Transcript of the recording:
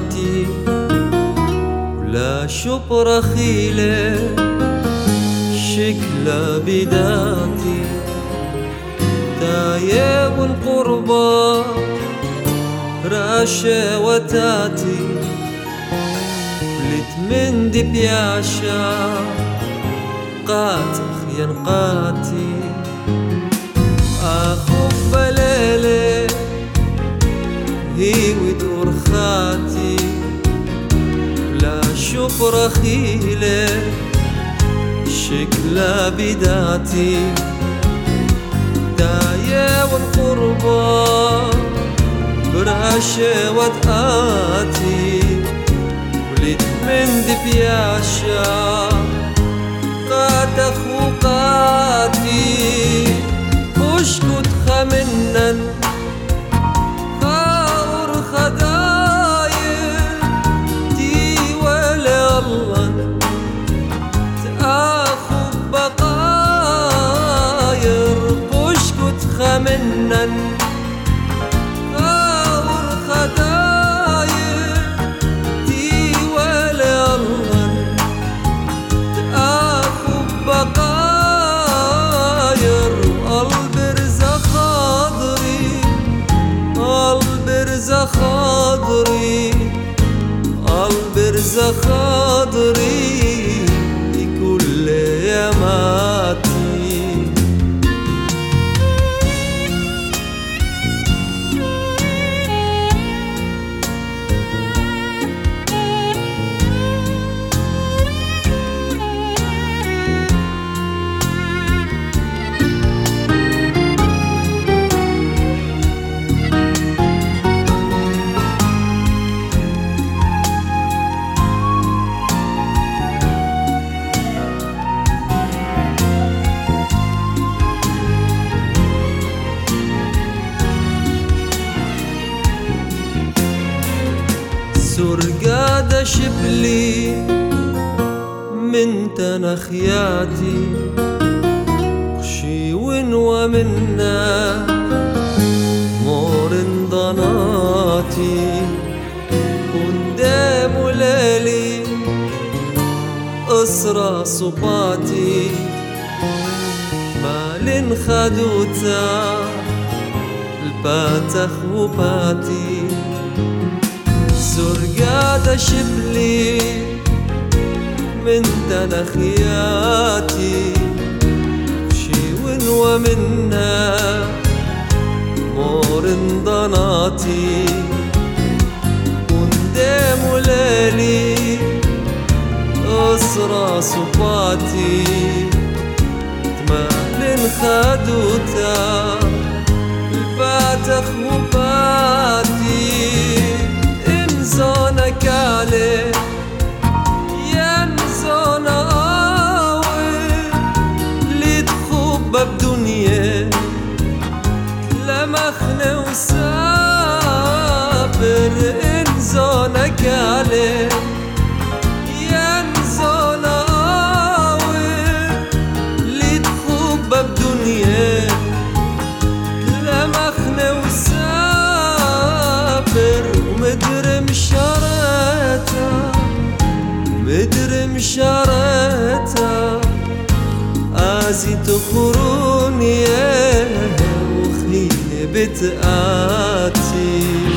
بناتي ولا شبرة خيلة شكلها بداتي تايب القربة راشة وتاتي لتمندي بياشا قاتخ ينقاتي أخف ليلة هي ودور خاتي لا شبرة خيلة شكلها بداتي داية والقربة براشة وتآتي ولد من دبياشا قاتخ وقاتي أشكت خمنن خاور خداير دي ولا الله تآخذ بقاير أشكت خمنن خاور خداير دي ولا الله تآخذ بقاير البرز خاضري كل يماتي سرقادة شبلي من تنخياتي خشيون ومنا مور ضناتي قدام ليلي أسرى صباتي مال خدوتا الباتخ وباتي سرقادة شبلي من تنخياتي شيون ومنا مور ضناتي قدام ليلي أسرى صباتي تمال خدوتا الباتخ وباتي زونك عليه ينزون قوي اللي تخوب بدنيا لمخنا وسابر انزونك عليه ينزون قوي اللي تخوب بدنيا لمخنا وسابر ومدرم شرتا آزي تخروني وخيني بتآتي